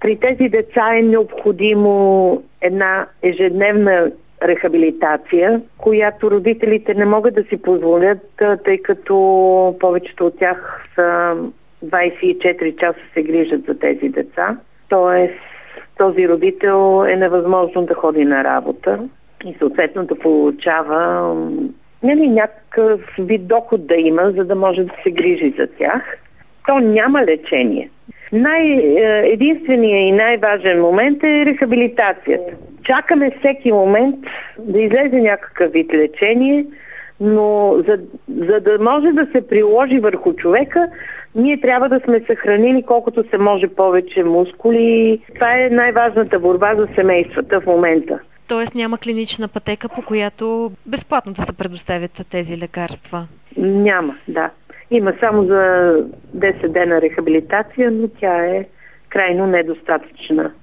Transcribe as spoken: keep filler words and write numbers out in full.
При тези деца е необходимо една ежедневна рехабилитация, която родителите не могат да си позволят, тъй като повечето от тях са двайсет и четири часа се грижат за тези деца. Тоест, този родител е невъзможно да ходи на работа и съответно да получава нали, някакъв вид доход да има, за да може да се грижи за тях. То няма лечение. Най- единственият и най-важен момент е рехабилитацията. Чакаме всеки момент да излезе някакъв вид лечение, но за, за да може да се приложи върху човека, ние трябва да сме съхранили колкото се може повече мускули. Това е най-важната борба за семействата в момента. Тоест няма клинична пътека, по която безплатно да се предоставят тези лекарства? Няма, да. Има само за десет дена рехабилитация, но тя е крайно недостатъчна.